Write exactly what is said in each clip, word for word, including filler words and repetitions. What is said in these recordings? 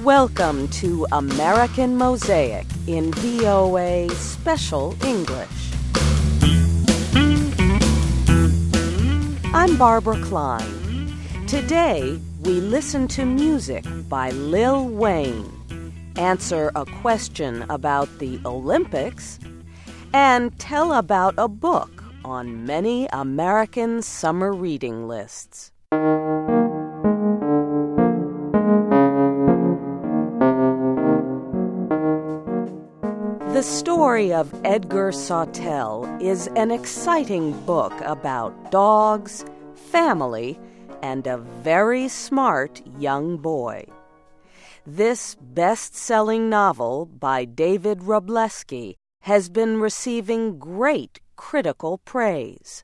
Welcome to American Mosaic in V O A Special English. I'm Barbara Klein. Today, we listen to music by Lil Wayne, answer a question about the Olympics, and tell about a book on many American summer reading lists. The story of Edgar Sawtelle is an exciting book about dogs, family, and a very smart young boy. This best-selling novel by David Wroblewski has been receiving great critical praise.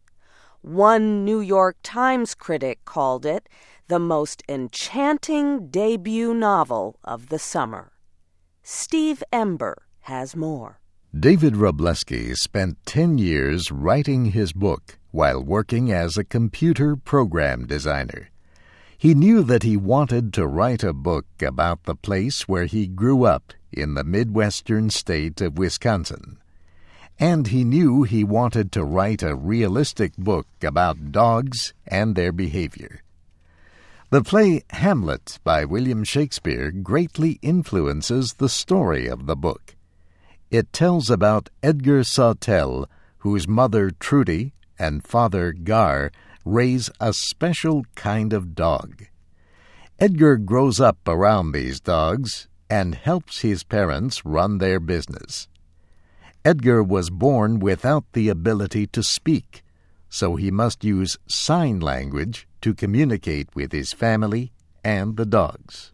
One New York Times critic called it the most enchanting debut novel of the summer. Steve Ember has more. David Wroblewski spent ten years writing his book while working as a computer program designer. He knew that he wanted to write a book about the place where he grew up in the Midwestern state of Wisconsin. And he knew he wanted to write a realistic book about dogs and their behavior. The play Hamlet by William Shakespeare greatly influences the story of the book. It tells about Edgar Sawtelle, whose mother Trudy and father Gar raise a special kind of dog. Edgar grows up around these dogs and helps his parents run their business. Edgar was born without the ability to speak, so he must use sign language to communicate with his family and the dogs.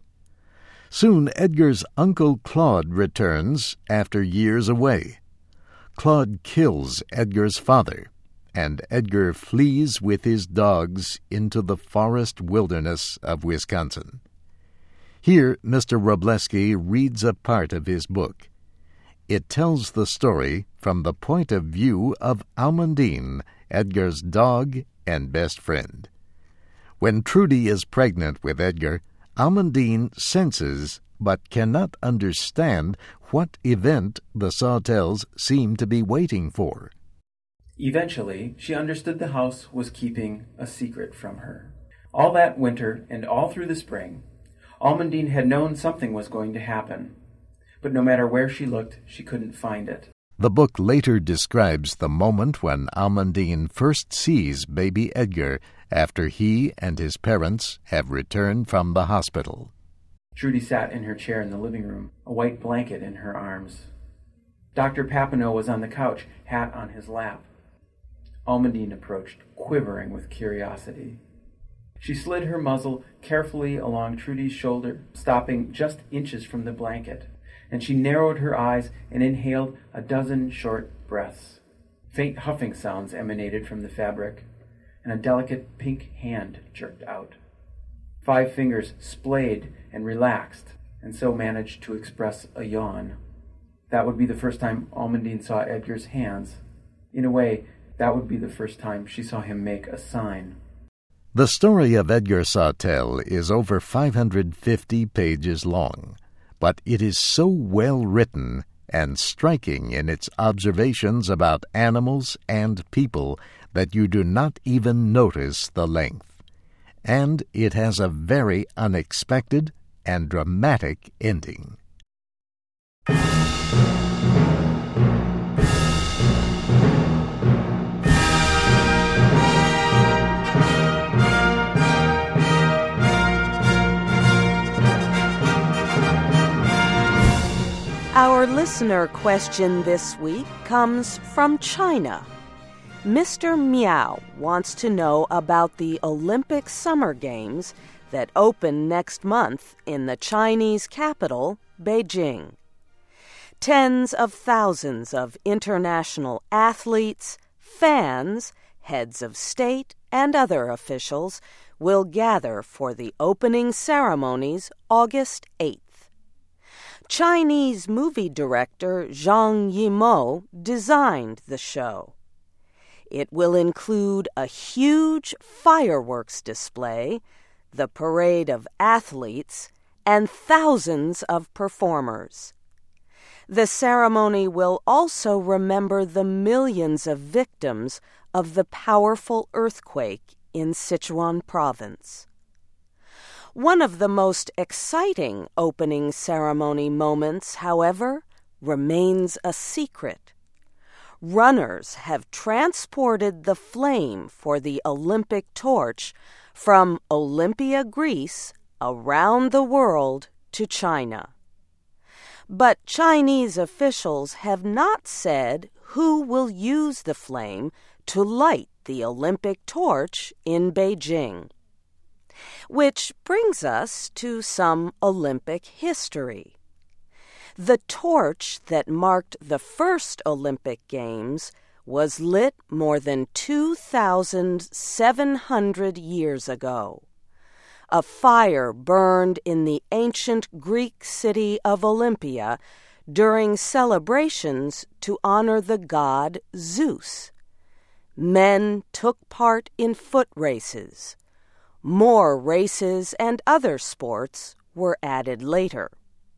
Soon Edgar's Uncle Claude returns after years away. Claude kills Edgar's father, and Edgar flees with his dogs into the forest wilderness of Wisconsin. Here, Mister Wroblewski reads a part of his book. It tells the story from the point of view of Almondine, Edgar's dog and best friend. When Trudy is pregnant with Edgar, Almondine senses but cannot understand what event the Sawtelles seem to be waiting for. Eventually, she understood the house was keeping a secret from her. All that winter and all through the spring, Almondine had known something was going to happen. But no matter where she looked, she couldn't find it. The book later describes the moment when Almondine first sees baby Edgar after he and his parents have returned from the hospital. Trudy sat in her chair in the living room, a white blanket in her arms. Doctor Papineau was on the couch, hat on his lap. Almondine approached, quivering with curiosity. She slid her muzzle carefully along Trudy's shoulder, stopping just inches from the blanket, and she narrowed her eyes and inhaled a dozen short breaths. Faint huffing sounds emanated from the fabric, and a delicate pink hand jerked out. Five fingers splayed and relaxed, and so managed to express a yawn. That would be the first time Almondine saw Edgar's hands. In a way, that would be the first time she saw him make a sign. The story of Edgar Sawtelle is over five hundred fifty pages long, but it is so well written and striking in its observations about animals and people that you do not even notice the length. And it has a very unexpected and dramatic ending. Our listener question this week comes from China. Mister Meow wants to know about the Olympic Summer Games that open next month in the Chinese capital, Beijing. Tens of thousands of international athletes, fans, heads of state, and other officials will gather for the opening ceremonies August eighth. Chinese movie director Zhang Yimou designed the show. It will include a huge fireworks display, the parade of athletes, and thousands of performers. The ceremony will also remember the millions of victims of the powerful earthquake in Sichuan province. One of the most exciting opening ceremony moments, however, remains a secret. Runners have transported the flame for the Olympic torch from Olympia, Greece, around the world to China. But Chinese officials have not said who will use the flame to light the Olympic torch in Beijing. Which brings us to some Olympic history. The torch that marked the first Olympic Games was lit more than two thousand seven hundred years ago. A fire burned in the ancient Greek city of Olympia during celebrations to honor the god Zeus. Men took part in foot races. More races and other sports were added later.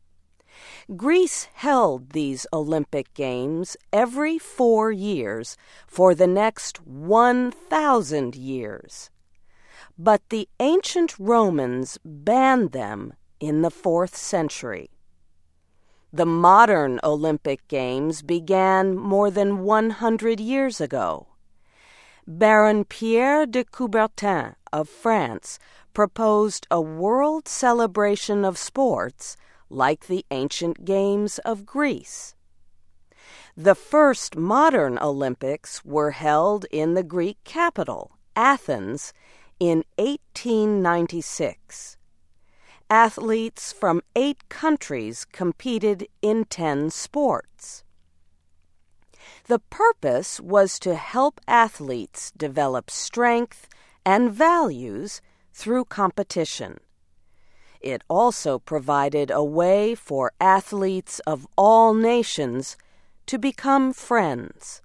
Greece held these Olympic Games every four years for the next one thousand years. But the ancient Romans banned them in the fourth century. The modern Olympic Games began more than one hundred years ago. Baron Pierre de Coubertin of France proposed a world celebration of sports like the ancient games of Greece. The first modern Olympics were held in the Greek capital, Athens, in eighteen ninety-six. Athletes from eight countries competed in ten sports. The purpose was to help athletes develop strength and values through competition. It also provided a way for athletes of all nations to become friends.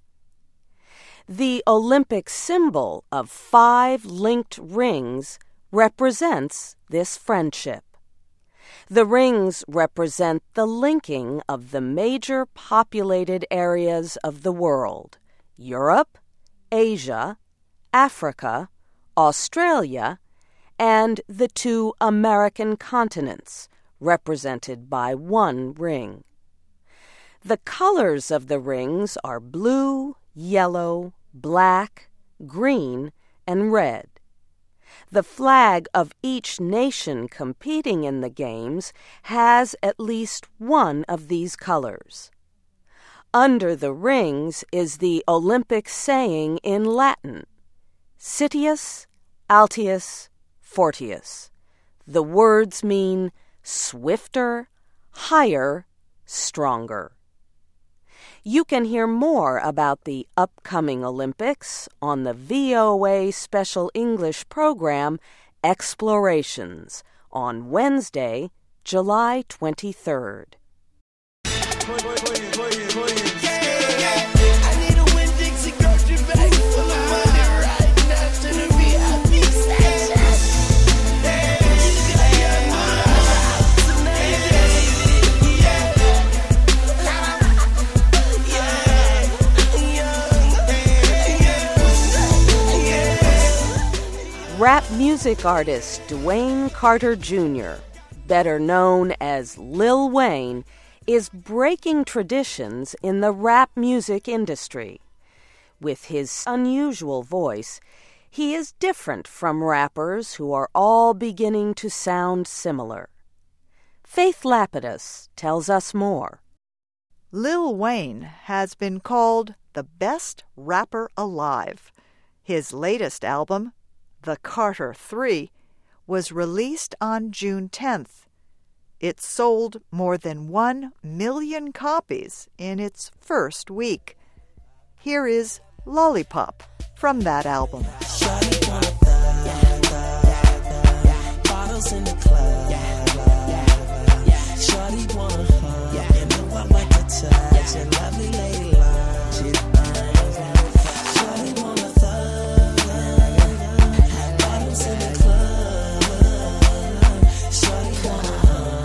The Olympic symbol of five linked rings represents this friendship. The rings represent the linking of the major populated areas of the world: Europe, Asia, Africa, Australia, and the two American continents, represented by one ring. The colors of the rings are blue, yellow, black, green, and red. The flag of each nation competing in the Games has at least one of these colors. Under the rings is the Olympic saying in Latin, Citius, Altius, Fortius. The words mean swifter, higher, stronger. You can hear more about the upcoming Olympics on the V O A Special English program Explorations on Wednesday, July twenty-third. Rap music artist Dwayne Carter Junior, better known as Lil Wayne, is breaking traditions in the rap music industry. With his unusual voice, he is different from rappers who are all beginning to sound similar. Faith Lapidus tells us more. Lil Wayne has been called the best rapper alive. His latest album, The Carter three, was released on June tenth. It sold more than one million copies in its first week. Here is Lollipop from that album. Bottles in the club. Shorty wanna hug. You know I like to touch a lovely lady love. She's Shorty wanna thug. Bottles in the club. Shorty wanna hug.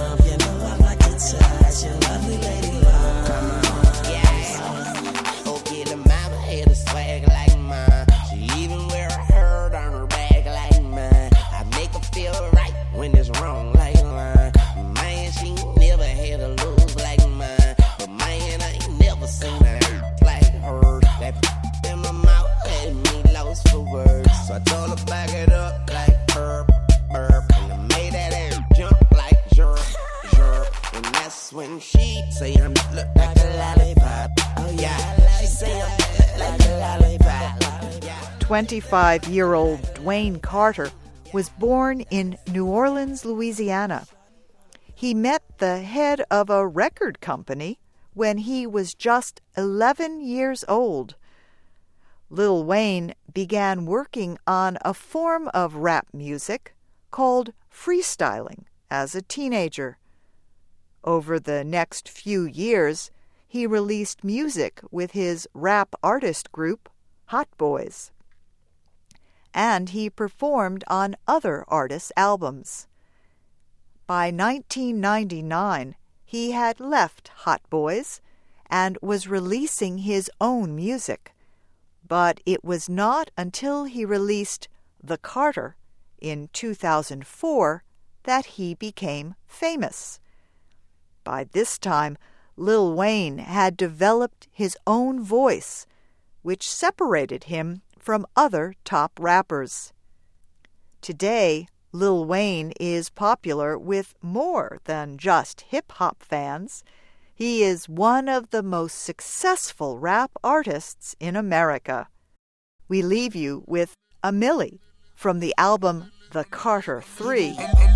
up, back it up like burp, burp. And I made that ass jump like jerk, jerk. And that's when she say I'm look like a lollipop. Oh yeah, she say I'm look like a lollipop. twenty-five-year-old Dwayne Carter was born in New Orleans, Louisiana. He met the head of a record company when he was just eleven years old. Lil Wayne began working on a form of rap music called freestyling as a teenager. Over the next few years, he released music with his rap artist group, Hot Boys. And he performed on other artists' albums. By nineteen ninety-nine, he had left Hot Boys and was releasing his own music. But it was not until he released The Carter in two thousand four that he became famous. By this time, Lil Wayne had developed his own voice, which separated him from other top rappers. Today, Lil Wayne is popular with more than just hip-hop fans. He is one of the most successful rap artists in America. We leave you with A Milli from the album The Carter three.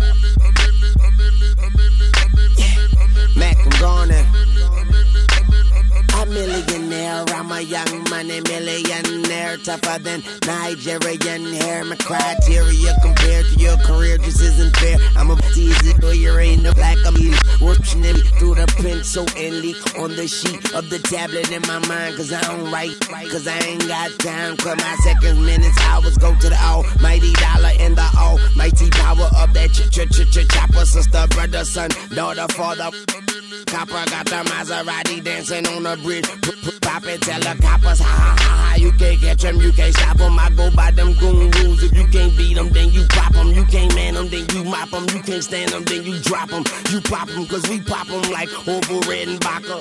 Mac, I'm gone now. A millionaire, I'm a young money millionaire, tougher than Nigerian hair. My criteria compared to your career just isn't fair. I'm a tease it, or you ain't no like I'm watching me through the pencil and leak on the sheet of the tablet in my mind. Cause I don't write, cause I ain't got time. Cause my seconds, minutes, hours go to the almighty dollar and the almighty power of that ch ch ch ch chopper. Sister, brother, son, daughter, father. Copper got the Maserati dancing on the bridge. Pop it, tell the coppers, ha ha ha ha. You can't catch them, you can't stop them. I go by them goon rules. If you can't beat them, then you pop them. You can't man them, then you mop them. You can't stand them, then you drop them. You pop them, cause we pop them like Orville Redenbacher.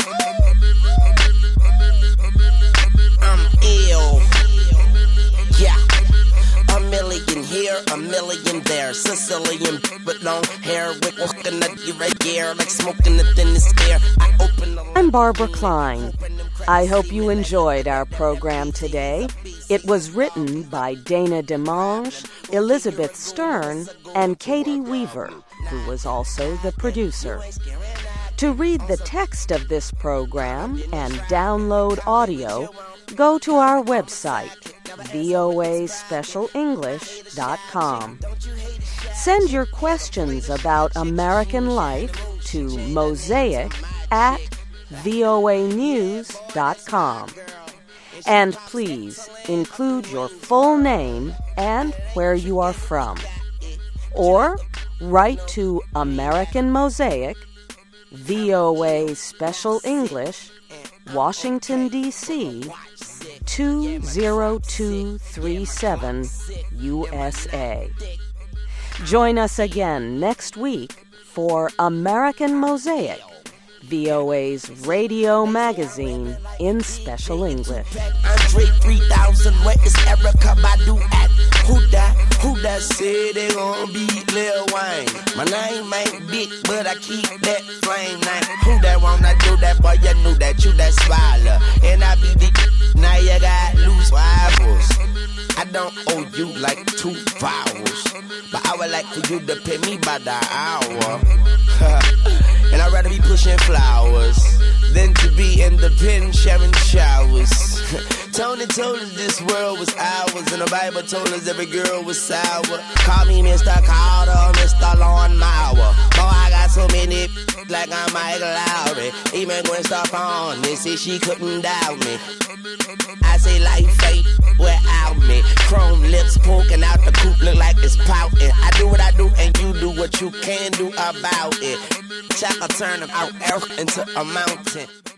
I'm ill. Yeah. A million here, a million there. Sicilian with long hair, with walking up your gear, like smoking the thinnest air. I open the I'm Barbara Klein. I hope you enjoyed our program today. It was written by Dana DeMange, Elizabeth Stern, and Katie Weaver, who was also the producer. To read the text of this program and download audio, go to our website, V O A special english dot com. Send your questions about American life to mosaic at V O A news dot com. And please include your full name and where you are from. Or write to American Mosaic, V O A Special English, Washington, D C two zero two three seven, U S A. Join us again next week for American Mosaic, V O A's radio magazine in special English. Andre three thousand, where is Erica Badu at? Who that? Who that said they gon' beat Lil Wayne? My name ain't big, but I keep that flame name. Who that wanna do that? Boy, you knew that you that swallow. And I be the now you got loose rivals. I don't owe you like two vowels, but I would like for you to pay me by the hour. And I'd rather be pushing flowers than to be in the pen sharing showers. Tony told us this world was ours, and the Bible told us every girl was sour. Call me Mister Carter, Mister Lawn Mower. Boy, I got so many like I'm Mike Lowry. Even Gwen Stefani said she couldn't doubt me. I say life ain't without me. Chrome lips poking out the coop, look like it's pouting. I do what I do and you do what you can do about it. Chaka turn out earth into a mountain.